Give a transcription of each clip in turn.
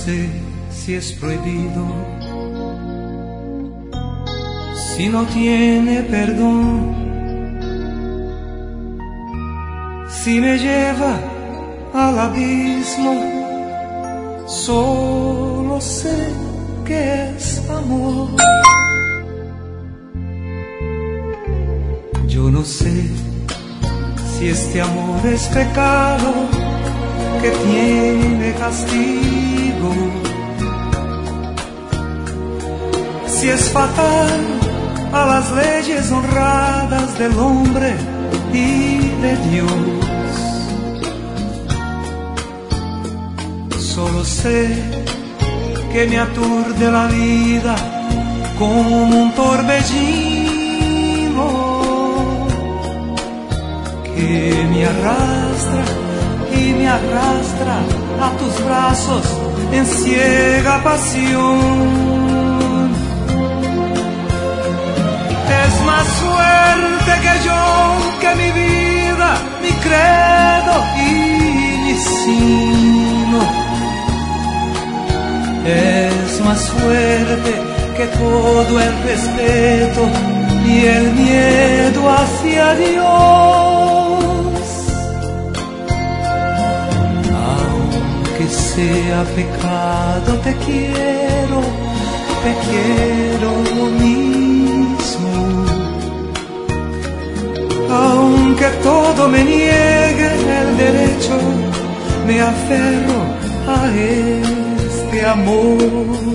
sé si es prohibido, si no tiene perdón, si me lleva al abismo. Solo sé que es amor. Yo no sé si este amor es pecado que tiene castigo, si es fatal a las leyes honradas del hombre y de Dios. Solo sé que me aturde la vida como un torbellino, que me arrastra y me arrastra a tus brazos en ciega pasión. Es más fuerte que yo, que mi vida, mi credo y mi sino. Es más fuerte que todo el respeto y el miedo hacia Dios. Aunque sea pecado, te quiero lo mismo. Aunque todo me niegue el derecho, me aferro a este amor.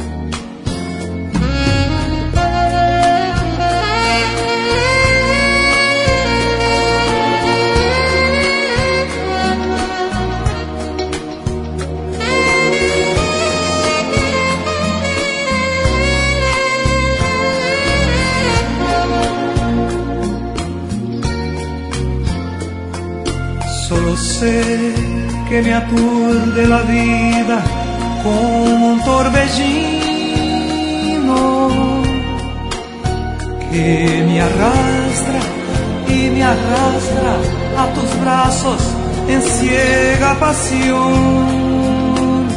Solo sé que me aturde la vida como un torbellino, que me arrastra y me arrastra a tus brazos en ciega pasión.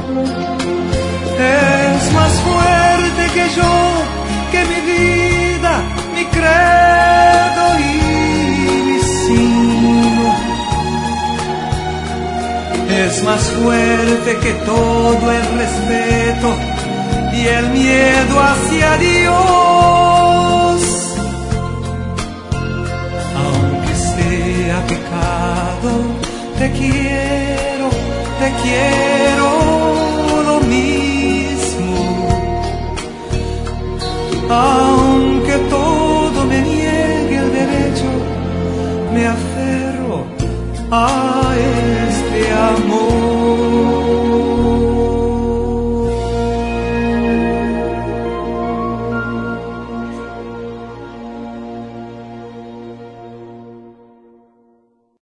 Es más fuerte que yo, que mi vida, mi credo y mi sino. Es más fuerte que todo el respeto y el miedo hacia Dios. Aunque sea pecado, te quiero lo mismo. Aunque todo me niegue el derecho, me aferro a él.